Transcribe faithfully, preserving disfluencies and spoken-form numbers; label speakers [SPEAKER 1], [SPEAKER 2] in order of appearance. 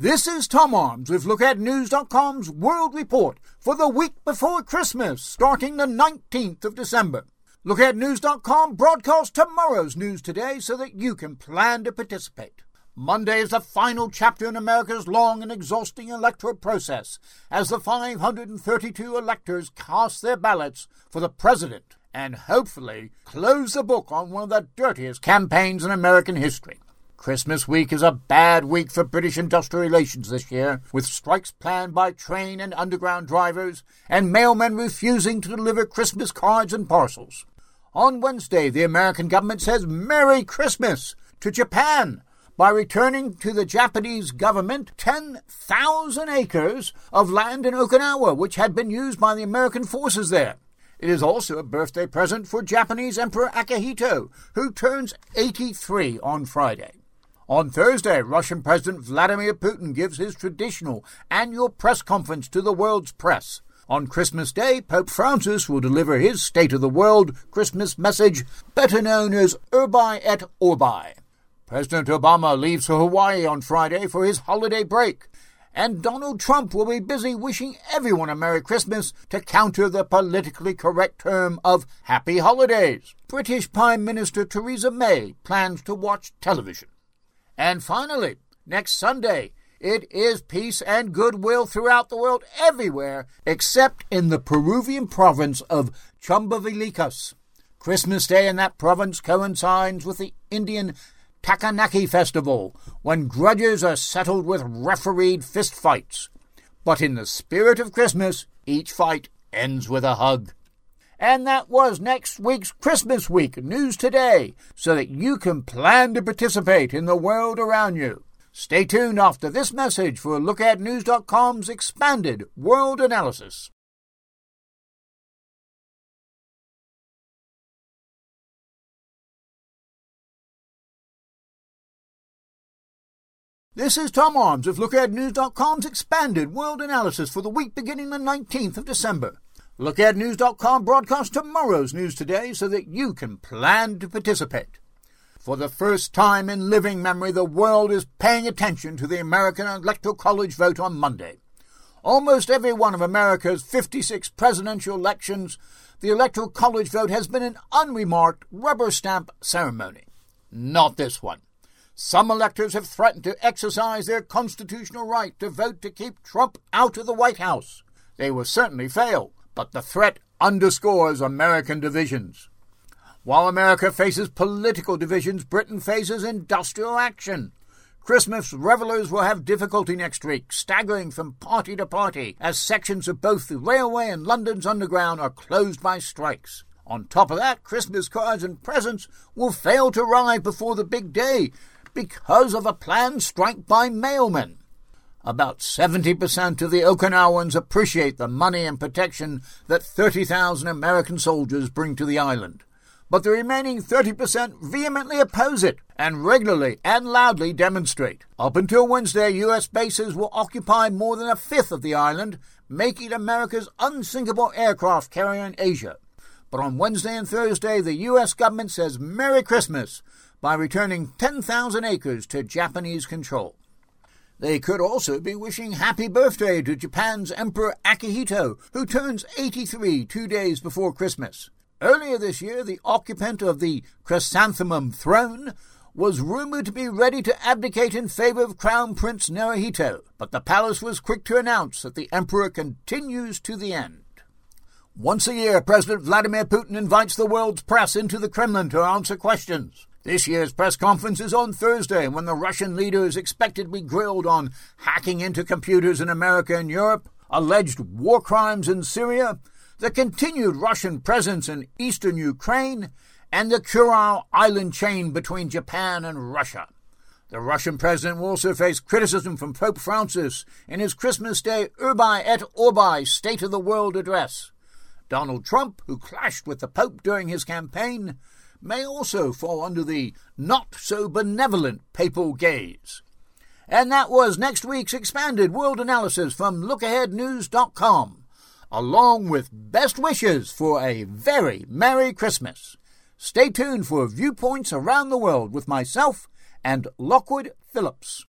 [SPEAKER 1] This is Tom Arms with Look Ahead News dot com's World Report for the week before Christmas, starting the nineteenth of December. Look Ahead News dot com broadcasts tomorrow's news today so that you can plan to participate. Monday is the final chapter in America's long and exhausting electoral process, as the five hundred thirty-two electors cast their ballots for the president and hopefully close the book on one of the dirtiest campaigns in American history. Christmas week is a bad week for British industrial relations this year, with strikes planned by train and underground drivers and mailmen refusing to deliver Christmas cards and parcels. On Wednesday, the American government says Merry Christmas to Japan by returning to the Japanese government ten thousand acres of land in Okinawa, which had been used by the American forces there. It is also a birthday present for Japanese Emperor Akihito, who turns eighty-three on Friday. On Thursday, Russian President Vladimir Putin gives his traditional annual press conference to the world's press. On Christmas Day, Pope Francis will deliver his State of the World Christmas message, better known as Urbi et Orbi. President Obama leaves for Hawaii on Friday for his holiday break, and Donald Trump will be busy wishing everyone a Merry Christmas to counter the politically correct term of Happy Holidays. British Prime Minister Theresa May plans to watch television. And finally, next Sunday, it is peace and goodwill throughout the world everywhere, except in the Peruvian province of Chumbivilcas. Christmas Day in that province coincides with the Indian Takanaki Festival, when grudges are settled with refereed fistfights. But in the spirit of Christmas, each fight ends with a hug. And that was next week's Christmas Week News Today, so that you can plan to participate in the world around you. Stay tuned after this message for Look Ahead News dot com's expanded world analysis. This is Tom Arms of Look Ahead News dot com's expanded world analysis for the week beginning the nineteenth of December. Look Ahead News dot com broadcasts tomorrow's news today so that you can plan to participate. For the first time in living memory, the world is paying attention to the American Electoral College vote on Monday. Almost every one of America's fifty-six presidential elections, the Electoral College vote has been an unremarked rubber stamp ceremony. Not this one. Some electors have threatened to exercise their constitutional right to vote to keep Trump out of the White House. They will certainly fail, but the threat underscores American divisions. While America faces political divisions, Britain faces industrial action. Christmas revelers will have difficulty next week, staggering from party to party, as sections of both the railway and London's underground are closed by strikes. On top of that, Christmas cards and presents will fail to arrive before the big day because of a planned strike by mailmen. About seventy percent of the Okinawans appreciate the money and protection that thirty thousand American soldiers bring to the island. But the remaining thirty percent vehemently oppose it and regularly and loudly demonstrate. Up until Wednesday, U S bases will occupy more than a fifth of the island, making it America's unsinkable aircraft carrier in Asia. But on Wednesday and Thursday, the U S government says Merry Christmas by returning ten thousand acres to Japanese control. They could also be wishing happy birthday to Japan's Emperor Akihito, who turns eighty-three two days before Christmas. Earlier this year, the occupant of the chrysanthemum throne was rumored to be ready to abdicate in favor of Crown Prince Naruhito, but the palace was quick to announce that the emperor continues to the end. Once a year, President Vladimir Putin invites the world's press into the Kremlin to answer questions. This year's press conference is on Thursday, when the Russian leader is expected to be grilled on hacking into computers in America and Europe, alleged war crimes in Syria, the continued Russian presence in eastern Ukraine, and the Kuril island chain between Japan and Russia. The Russian president will also face criticism from Pope Francis in his Christmas Day Urbi et Orbi State of the World address. Donald Trump, who clashed with the Pope during his campaign, may also fall under the not-so-benevolent papal gaze. And that was next week's expanded world analysis from Look Ahead News dot com, along with best wishes for a very Merry Christmas. Stay tuned for viewpoints around the world with myself and Lockwood Phillips.